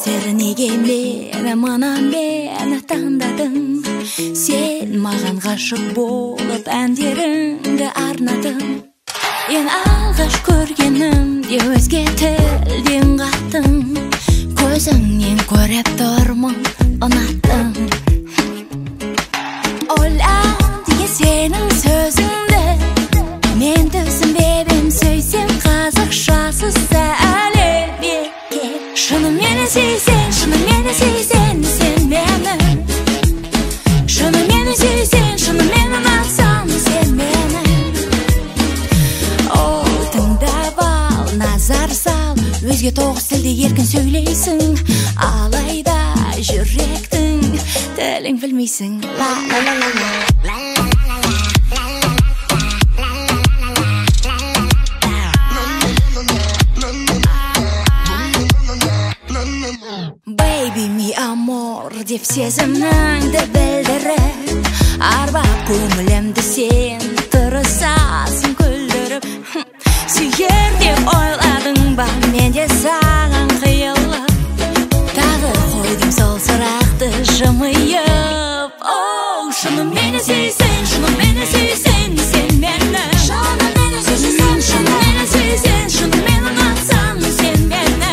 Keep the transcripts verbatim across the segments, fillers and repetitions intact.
Сөздері неге мені мана мені таңдадың? Сен маған ғашық болып әндеріңді арнадың. Ең алғаш көргенімде өзге тілден қаттың. Көзіңнен көріп тұрмын, ұнаттың. Ойланды сенің сөзіңді, мен түсінбедім сөйсем қазақшасы сәлеме. Шынымен сүйсең, шынымен сүйсең сен мені. Шынымен сүйсең, шынымен ұнатсаң сен мені. О, тыңдап ал, назар сал, өзге тоғыз тілде еркін сөйлейсің. Алайда жүректің тілін білмейсің. Ла ла ла ла ла. Baby mi amor деп сезіміңді білдіріп, арбап көңілімді сен тырысасың күлдіріп. Сүйер деп ойладың ба, мен де саған қиылып, тағы қойдым сол сұрақты жымиып. Оу, шынымен сүйсең, шынымен сүйсең сен мені. Шынымен сүйсең, шынымен сүйсең, шынымен ұнатсаң сен мені.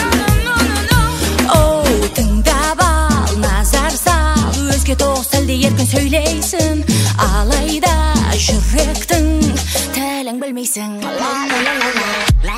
Оу, тыңдап ал, назар сал, өзге тоғыз тілде еркін сөйлейсің. Алайда жүректің тілін білмейсің. Ла ла ла ла ла.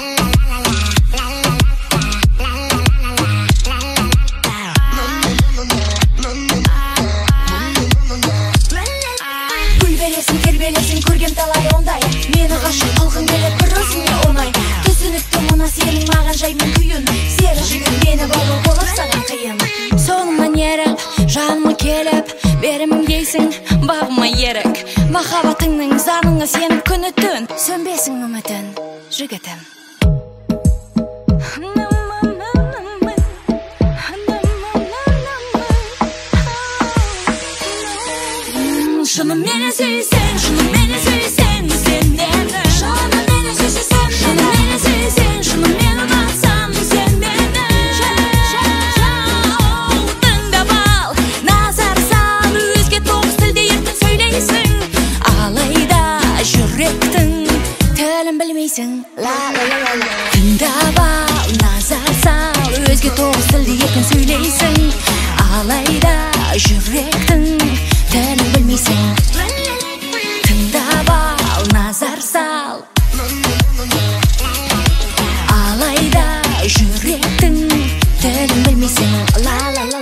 Тербелесің көрген талай ондай, мені ғашық қылғың келіп бір өзіңе оңай. Түсінікті мұна сенің маған жаймен күйін, сері жігіт мені бағу болып саған қиын. Соңымнан еріп, жаныма келіп, берімім дейсің бағыма ерік. Махаббатыңның заңына сеніп күні түн, сөнбесің үмітін жігітім. Шынымен сүйсең, шынымен сүйсең сен мені. Шынымен сүйсең, шынымен сүйсең, шынымен ұнатсаң сен мені. Тыңдап ал, назар сал, өзге тоғыз тілде еркін сөйлейсің. Алайда жүректің тілін білмейсің. Ла ла ла ла ла. Тыңдап ал, назар сал, өзге тоғыз тілде еркін сөйлейсің. Алайда жүректің тілін білмейсің. Тыңдап ал, назар сал, алайда жүректің тілін білмейсің. Ла ла ла.